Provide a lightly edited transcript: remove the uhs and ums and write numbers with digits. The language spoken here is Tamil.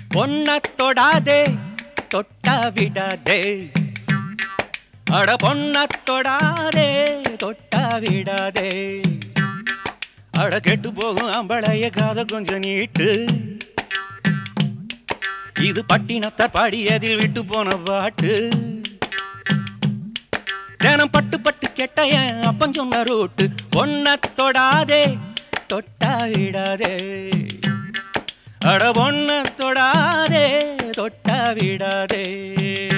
பொன்ன தொடாதே தொட்டா விடாதே அட பொன்ன தொடாதே தொட்டா விடாதே அட கெட்டு போகும் அம்பளைய காத கொஞ்சம் நீட்டு இது பட்டினத்தார் பாடியதில் விட்டு போன பாட்டு தினம் பட்டு பட்டு கெட்ட என் அப்பன் சொன்ன ரூட்டு பொன்ன தொடாதே தொட்டா விடாதே அட பொன்ன தொடாதே தொட்டா விடாதே